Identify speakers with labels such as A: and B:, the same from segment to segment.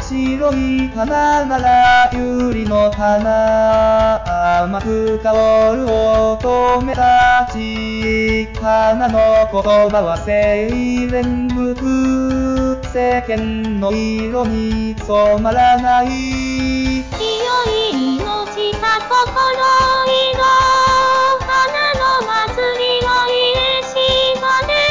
A: 白い花なら百合の花、甘く香る乙女たち。花の言葉は清廉無垢、世間の色に染まらない。
B: 清い命さ心色、花の祭りを家島で。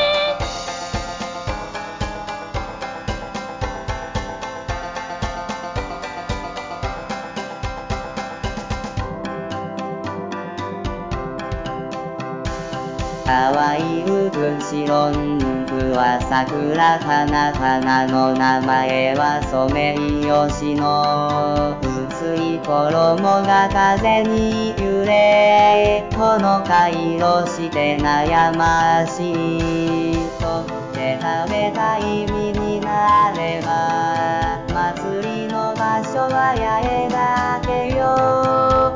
C: 淡い後ろんくは桜花花の名前はソメイヨシノ。薄い衣が風に揺れ、ほのか色して悩ましい。取って食べたい身になれば、祭りの場所は八重岳よ。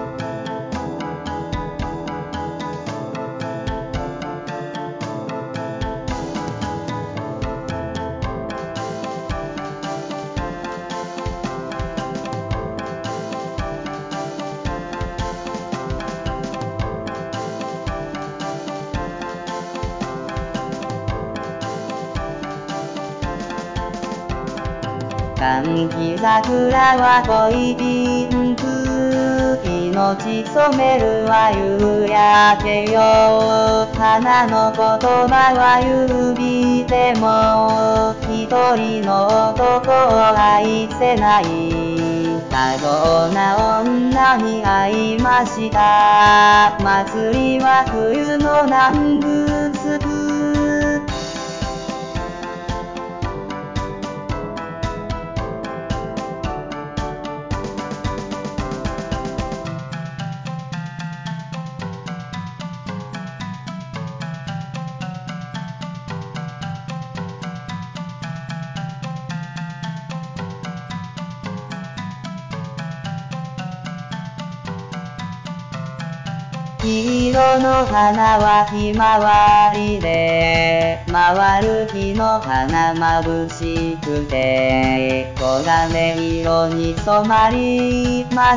C: 寒気桜は濃いピンク、命染めるは夕焼けよ。花の言葉は指でも、一人の男を愛せない。多情な女に会いました。祭りは冬の南部スク。黄色の花はひまわりで、回る木の花眩しくて、黄金色に染まります。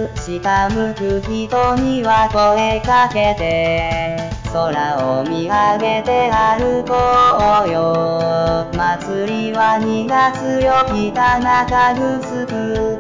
C: 下向く人には声かけて、空を見上げて歩こうよ。祭りは2月よ、北中城。